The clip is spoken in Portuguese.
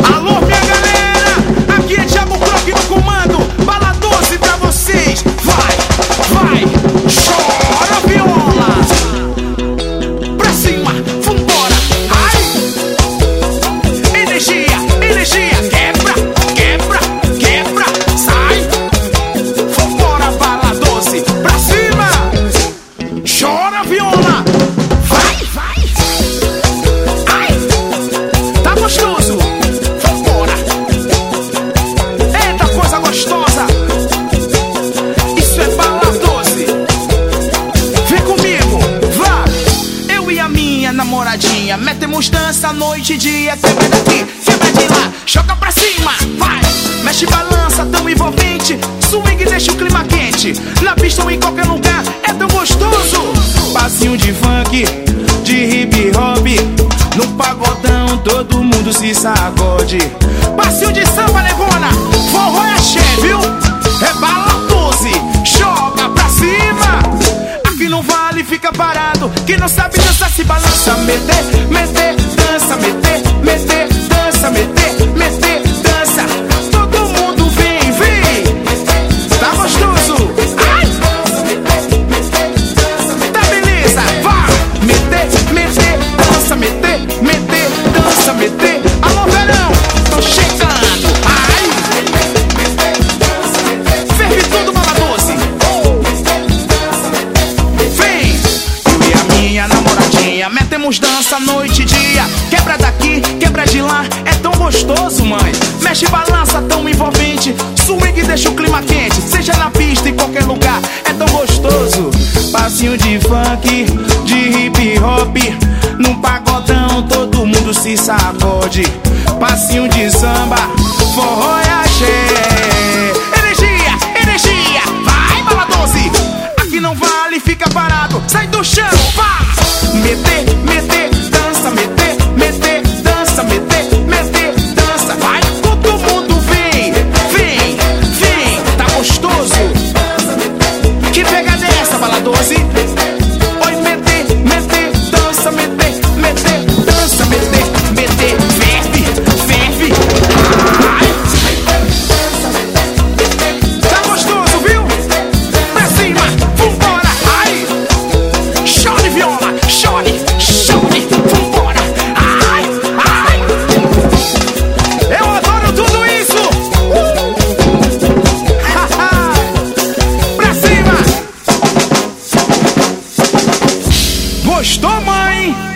Alô, minha galera, aqui é Thiago Croc no comando. Bala 12 pra vocês. Vai, vai, chora viola. Pra cima, vambora. Ai, energia, energia. Quebra, quebra, quebra. Sai, vambora, Bala 12. Pra cima, chora viola. Vai, vai. Ai, tá gostoso. Vambora. Eita, coisa gostosa. Isso é Bala 12. Vem comigo, vá. Eu e a minha namoradinha metemos dança noite e dia. Quebra daqui, quebra de lá, joga pra cima. Vai, mexe, balança, tão envolvente. Swing deixa o clima quente. Na pista ou em qualquer lugar, é tão gostoso. Passinho de funk, de hip hop. No pagodão todo mundo se sacode. Passinho de samba, negona, forró é axé, viu? É Bala 12, joga pra cima. Aqui não vale, fica parado. Quem não sabe dançar se balança. Meter, meter, dança, meter, meter, dança, meter, meter, dança. Todo mundo vem, vem. Tá gostoso? Ai! Tá beleza? Vá! Meter, meter, dança, meter, meter, dança, meter. Alô, verão, tô chegando. Ai! Ferve tudo, Bala 12. Vem! Eu e a minha namoradinha metemos dança noite e dia. Quebra daqui, quebra de lá, é tão gostoso, mãe. Mexe, balança, tão envolvente. Swing deixa o clima quente. Seja na pista, em qualquer lugar, é tão gostoso. Passinho de funk, de hip hop. Num pagodão todo mundo se sacode. Passinho de samba, forró é axé. Energia, energia, vai, Bala 12. Aqui não vale, fica parado. Sai do chão, vá. Meter, meter, dança, meter, meter, dança, meter, meter, dança. Vai, todo mundo vem, vem, vem. Tá gostoso? Que pegada é essa, Bala 12? Oi, meter, meter, dança, meter, meter, dança, meter, meter. Ferve, ferve. Ai. Tá gostoso, viu? Pra cima, vambora. Ai. Chore viola, chore, chore, vambora. Ai, ai. Eu adoro tudo isso. Pra cima. Gostou, mãe?